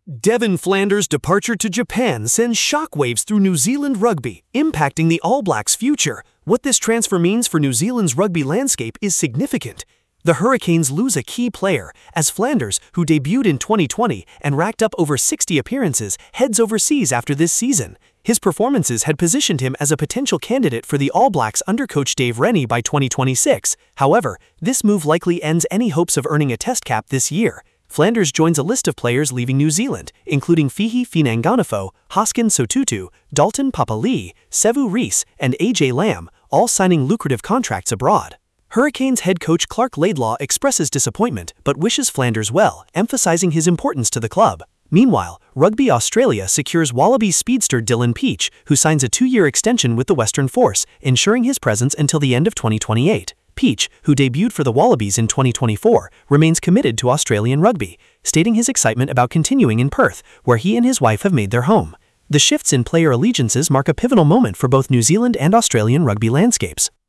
Devin Flanders' departure to Japan sends shockwaves through New Zealand rugby, impacting the All Blacks' future. What this transfer means for New Zealand's rugby landscape is significant. The Hurricanes lose a key player, as Flanders, who debuted in 2020 and racked up over 60 appearances, heads overseas after this season. His performances had positioned him as a potential candidate for the All Blacks under coach Dave Rennie by 2026. However, this move likely ends any hopes of earning a test cap this year. Flanders joins a list of players leaving New Zealand, including Fihi Finangganafo, Hoskin Sotutu, Dalton Papali'i, Sevu Reece, and AJ Lamb, all signing lucrative contracts abroad. Hurricanes head coach Clark Laidlaw expresses disappointment but wishes Flanders well, emphasizing his importance to the club. Meanwhile, Rugby Australia secures Wallabies speedster Dylan Peach, who signs a 2-year extension with the Western Force, ensuring his presence until the end of 2028. Peach, who debuted for the Wallabies in 2024, remains committed to Australian rugby, stating his excitement about continuing in Perth, where he and his wife have made their home. The shifts in player allegiances mark a pivotal moment for both New Zealand and Australian rugby landscapes.